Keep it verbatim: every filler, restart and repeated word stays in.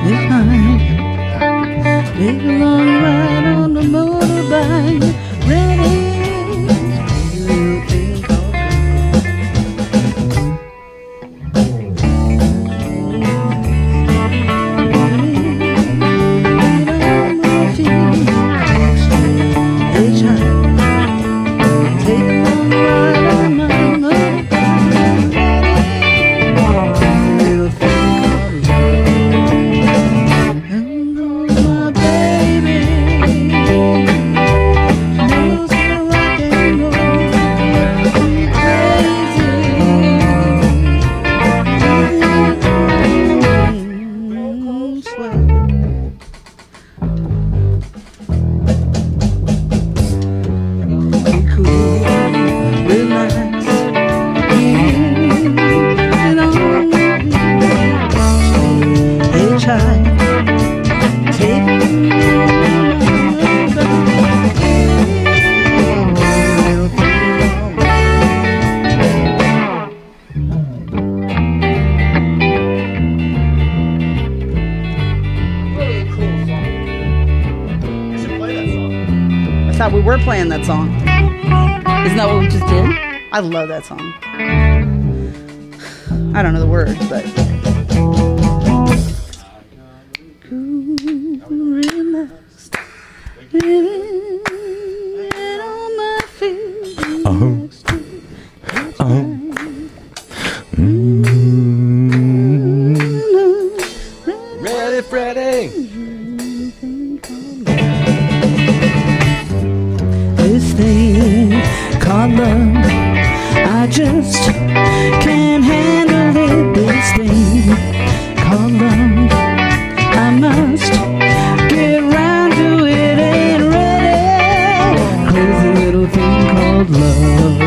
behind. Take a long ride on the motorbike. Ready, little thing called I thought we were playing that song. Isn't that what we just did? I love that song. I don't know the words, but relaxed, living on my feet. Uh-huh. Uh-huh. Mm-hmm. Ready, Freddy. This thing called love, I just can't handle it. This thing called love, I must get round to it. Ain't ready. Crazy little thing called love.